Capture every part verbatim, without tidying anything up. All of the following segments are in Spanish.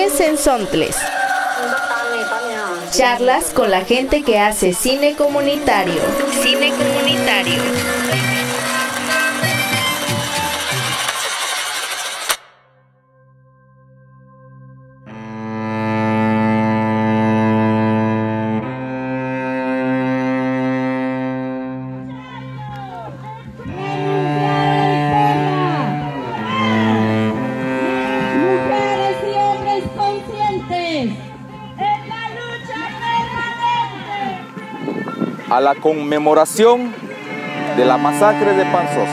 Cine Sensontles. Charlas con la gente que hace cine comunitario. Cine comunitario. A la conmemoración de la masacre de Panzós.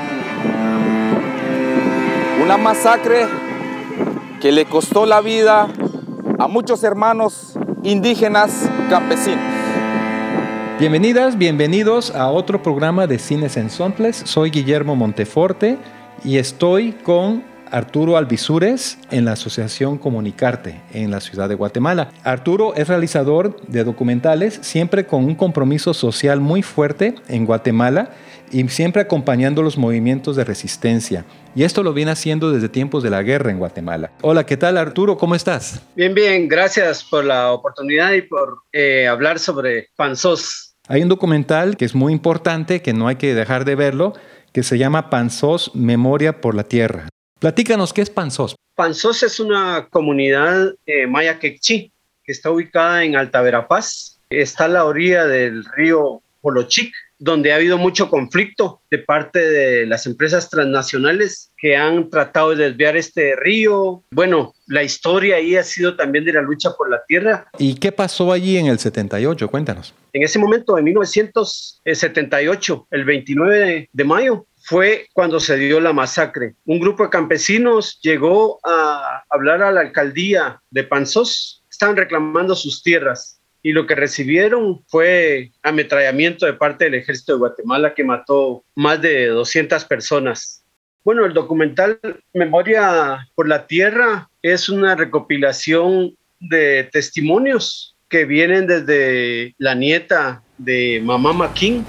Una masacre que le costó la vida a muchos hermanos indígenas campesinos. Bienvenidas, bienvenidos a otro programa de Cine Sensontles. Soy Guillermo Monteforte y estoy con Arturo Alvisures en la Asociación Comunicarte en la ciudad de Guatemala. Arturo es realizador de documentales, siempre con un compromiso social muy fuerte en Guatemala y siempre acompañando los movimientos de resistencia. Y esto lo viene haciendo desde tiempos de la guerra en Guatemala. Hola, ¿qué tal, Arturo? ¿Cómo estás? Bien, bien. Gracias por la oportunidad y por eh, hablar sobre Panzós. Hay un documental que es muy importante, que no hay que dejar de verlo, que se llama Panzós, Memoria por la Tierra. Platícanos, ¿qué es Panzós? Panzós es una comunidad eh, maya quechí que está ubicada en Alta Verapaz. Está a la orilla del río Polochic, donde ha habido mucho conflicto de parte de las empresas transnacionales que han tratado de desviar este río. Bueno, la historia ahí ha sido también de la lucha por la tierra. ¿Y qué pasó allí en el setenta y ocho? Cuéntanos. En ese momento, en mil novecientos setenta y ocho, el veintinueve de mayo, fue cuando se dio la masacre. Un grupo de campesinos llegó a hablar a la alcaldía de Panzós. Estaban reclamando sus tierras y lo que recibieron fue ametrallamiento de parte del ejército de Guatemala, que mató más de doscientas personas. Bueno, el documental Memoria por la Tierra es una recopilación de testimonios que vienen desde la nieta de Mamá Maquín.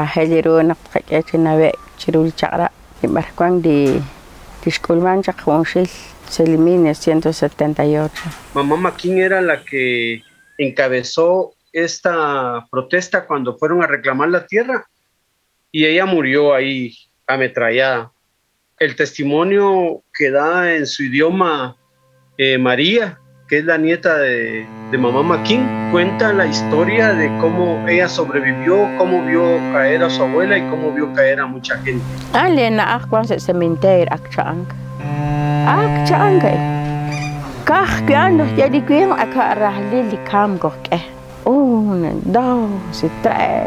Chirul Chara, en Barcuán de Tisculman, Chaconchil, Selimines ciento setenta y ocho. Mamá Maquín era la que encabezó esta protesta cuando fueron a reclamar la tierra y ella murió ahí ametrallada. El testimonio que da en su idioma eh, María, que es la nieta de, de Mamá Maquín, cuenta la historia de cómo ella sobrevivió, cómo vio caer a su abuela y cómo vio caer a mucha gente. Alena akwan se cementerio akchang. Akchang. Kah piano ya di kueng akara lili kam goke. Una, dos, tres.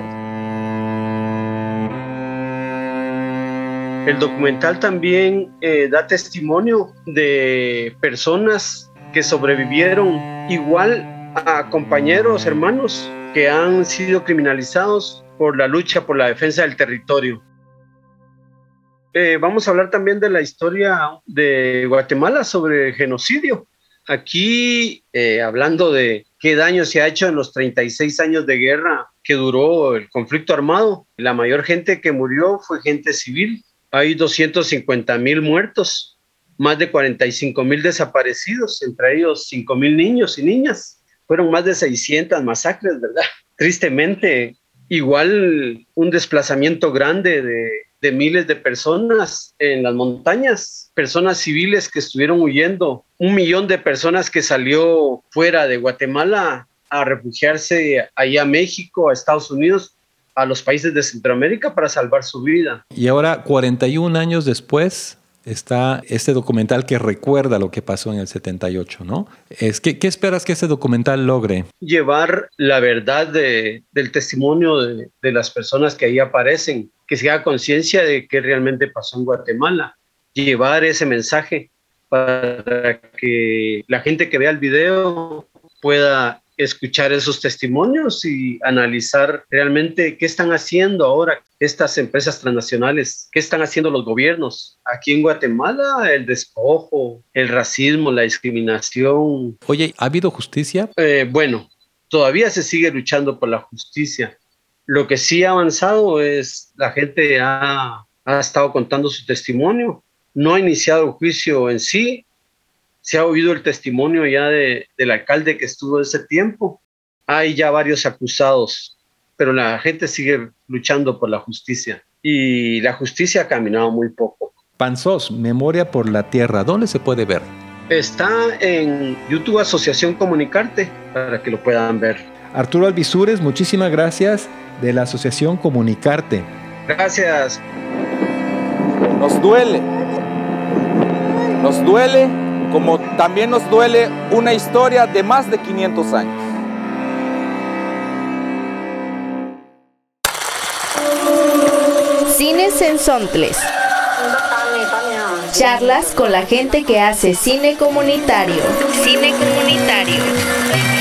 El documental también eh, da testimonio de personas que sobrevivieron, igual a compañeros, hermanos que han sido criminalizados por la lucha por la defensa del territorio. Eh, vamos a hablar también de la historia de Guatemala sobre el genocidio. Aquí, eh, hablando de qué daño se ha hecho en los treinta y seis años de guerra que duró el conflicto armado, la mayor gente que murió fue gente civil. Hay doscientos cincuenta mil muertos, más de cuarenta y cinco mil desaparecidos, entre ellos cinco mil niños y niñas. Fueron más de seiscientas masacres, ¿verdad? Tristemente, igual un desplazamiento grande de, de miles de personas en las montañas, personas civiles que estuvieron huyendo, un millón de personas que salió fuera de Guatemala a refugiarse allá a México, a Estados Unidos, a los países de Centroamérica para salvar su vida. Y ahora, cuarenta y un años después, está este documental que recuerda lo que pasó en el setenta y ocho, ¿no? Es que, ¿qué esperas que ese documental logre? Llevar la verdad de, del testimonio de, de las personas que ahí aparecen, que se haga conciencia de qué realmente pasó en Guatemala. Llevar ese mensaje para que la gente que vea el video pueda escuchar esos testimonios y analizar realmente qué están haciendo ahora estas empresas transnacionales, qué están haciendo los gobiernos. Aquí en Guatemala, el despojo, el racismo, la discriminación. Oye, ¿ha habido justicia? Eh, bueno, todavía se sigue luchando por la justicia. Lo que sí ha avanzado es la gente ha, ha estado contando su testimonio. No ha iniciado el juicio en sí, se ha oído el testimonio ya de, del alcalde que estuvo ese tiempo. Hay ya varios acusados, pero la gente sigue luchando por la justicia y la justicia ha caminado muy poco. Panzós, Memoria por la Tierra, ¿dónde se puede ver? Está en YouTube Asociación Comunicarte para que lo puedan ver. Arturo Alvisures, muchísimas gracias de la Asociación Comunicarte. Gracias. Nos duele, nos duele como también nos duele una historia de más de quinientos años. Cines en Sontles. Charlas con la gente que hace cine comunitario. Cine comunitario.